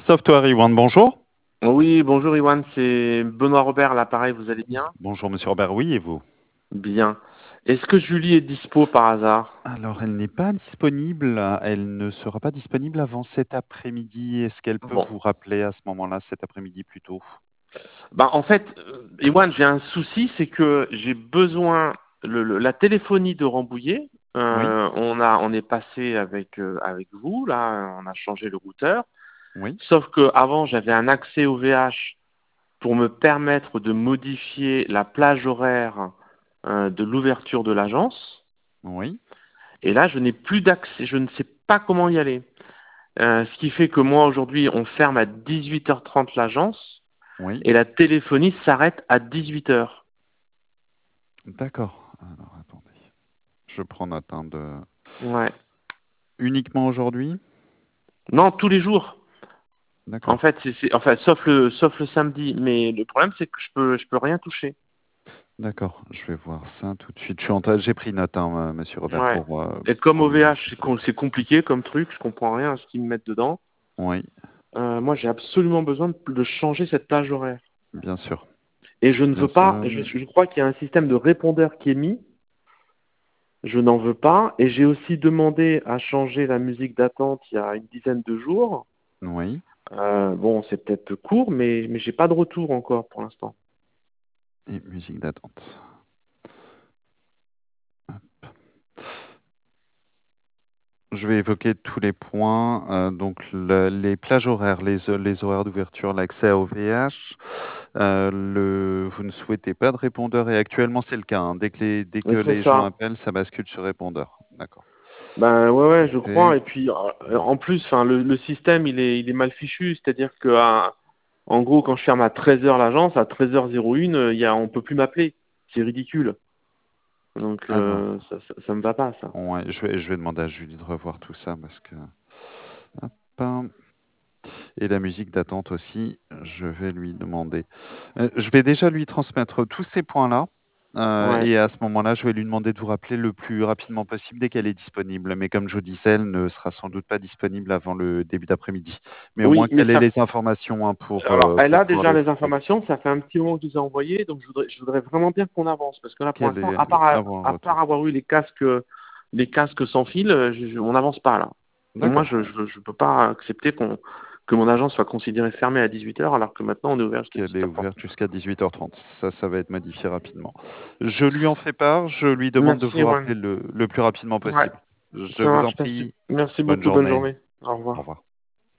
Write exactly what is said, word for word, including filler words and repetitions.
Software Iwan, bonjour. Oui, bonjour Iwan, c'est Benoît Robert à l'appareil, vous allez bien? Bonjour Monsieur Robert, oui, et vous? Bien. Est-ce que Julie est dispo par hasard? Alors, elle n'est pas disponible, elle ne sera pas disponible avant cet après-midi. Est-ce qu'elle peut Bon. vous rappeler à ce moment-là, cet après-midi plus tôt? Bah, en fait, euh, Iwan, j'ai un souci, c'est que j'ai besoin, le, le- la téléphonie de Rambouillet, Oui, euh, on a, on est passé avec, euh, avec vous, là, on a changé le routeur, oui, sauf que avant j'avais un accès au V H pour me permettre de modifier la plage horaire, euh, de l'ouverture de l'agence, oui, et là je n'ai plus d'accès, je ne sais pas comment y aller. Euh, ce qui fait que moi, aujourd'hui, on ferme à dix-huit heures trente l'agence oui. et la téléphonie s'arrête à dix-huit heures. D'accord. Alors, attendez. Je prends note hein, de... Ouais. Uniquement aujourd'hui? Non, tous les jours. En D'accord. fait, c'est, c'est- enfin, sauf le, sauf le samedi. Mais le problème, c'est que je peux, je peux rien toucher. D'accord, je vais voir ça tout de suite. Je suis en train... J'ai pris note, hein, Monsieur Robert, Ouais. pour, euh, Et comme pour au le V H, c'est, nécessaire. com- c'est compliqué comme truc, je comprends rien à ce qu'ils me mettent dedans. Oui, Euh, moi, j'ai absolument besoin de, de changer cette plage horaire. bien sûr. Et je ne Bien veux pas, sûr. je, je crois qu'il y a un système de répondeur qui est mis. Je n'en veux pas. Et j'ai aussi demandé à changer la musique d'attente il y a une dizaine de jours. Oui. Euh, bon, c'est peut-être court, mais, mais j'ai pas de retour encore pour l'instant. Et musique d'attente. Je vais évoquer tous les points. Euh, donc, le- les plages horaires, les, les horaires d'ouverture, l'accès au V H. Euh, le, vous ne souhaitez pas de répondeur et actuellement, c'est le cas, hein. Dès que les, dès que Mais c'est les gens ça. appellent, ça bascule sur répondeur. D'accord. Ben ouais, ouais, je Et- crois. Et puis euh, en plus, enfin, le, le système, il est, il est mal fichu. C'est-à-dire que, à- en gros, quand je ferme à treize heures l'agence, à treize heures zéro un, euh, il y a, on peut plus m'appeler. C'est ridicule. Donc euh, Alors, ça, ça, ça me va pas, ça. ouais, je vais, je vais demander à Julie de revoir tout ça parce que. Hop. Et la musique d'attente aussi, je vais lui demander. Euh, je vais déjà lui transmettre tous ces points-là. Euh, Ouais. et à ce moment-là, je vais lui demander de vous rappeler le plus rapidement possible dès qu'elle est disponible. Mais comme je vous disais, elle ne sera sans doute pas disponible avant le début d'après-midi. Mais au Oui, moins mais qu'elle ait ça. les informations hein, pour, Alors, euh, elle pour a pouvoir déjà les les traiter. informations. Ça fait un petit moment que je les ai envoyées, donc je voudrais, je voudrais vraiment bien qu'on avance parce que là, pour Qu'elle l'instant, ait à le- part, avoir un à part retour. avoir eu les casques, les casques sans fil, euh, je- je- on n'avance pas là. Et moi, D'accord. je je, je peux pas accepter qu'on que mon agence soit considérée fermée à dix-huit heures alors que maintenant on est ouvert jusqu'à Qu'elle est dix-huit heures trente. ouverte jusqu'à dix-huit heures trente. Ça, ça va être modifié rapidement. Je lui en fais part. Je lui demande de Merci, vous Juan. rappeler le, le plus rapidement Ouais, possible. Je ça vous en marche. Merci. prie. Merci Bonne beaucoup. Bonne journée. journée. Au Au revoir. revoir.